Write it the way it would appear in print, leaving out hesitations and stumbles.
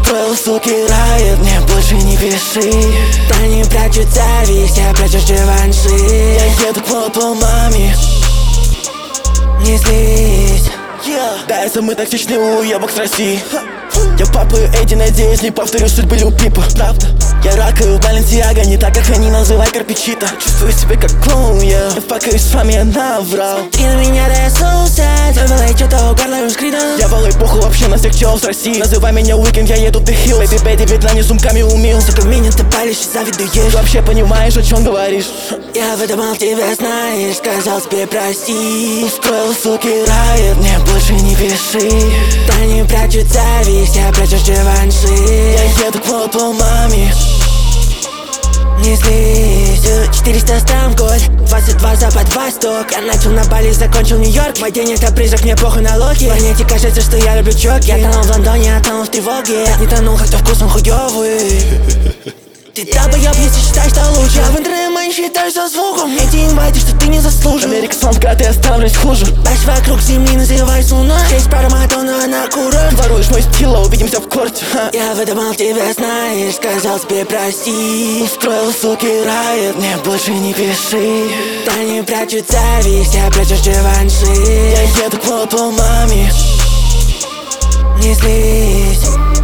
Устроил, суки, райот, мне больше не пиши. Они прячут зависть, я прячу реванши. Я еду по маме, не злись. Да, я самый токсичный уебок с России. Я папаю эти, надеюсь, не повторю судьбы Лил Пипа. Правда, я ракаю в Баленсиаго, не так, как они называют Карпичита. Чувствую себя как клоун, я факаюсь с вами, я наврал. Ты на меня доснулся, забыла что-то угарлаю скридом. Я валаю похуй вообще на всех челов с России. Называй меня Уикенд, я еду в The Hill. Бэйби, Ветлане сумками умил. Сука, меня ты палишь и завидуешь. Ты вообще понимаешь, о чем говоришь? Я выдумал тебя, знаешь, сказал тебе прости. Устроил, суки, райот, мне больше не пиши. Они прячут зависть, я прячу реванши. Я еду по маме, не злись. 400 стран год, 22 запад-восток. Я начал на Бали, закончил Нью-Йорк. Мой день это призрак, мне похуй налоги. Планете кажется, что я люблю чок. Я тонул в Лондоне, я тонул в тревоге. Не тонул, хотя вкус он хуёвый. Ты долбоёб, если считаешь, что лучше. Я в интернете считаю со звуком. Эти инвайты, что ты не заслужил. Америка сладкая, ты оставлюсь хуже. Баш вокруг земли, называешь луной. 6 пар Мадонна на курорт. Воруешь мой стил, увидимся в корте. Я выдумал тебя, знаешь, сказал тебе прости. Устроил, суки, райот, мне больше не пиши. Они прячут зависть, я прячу реванши. Я еду по маме, не злись.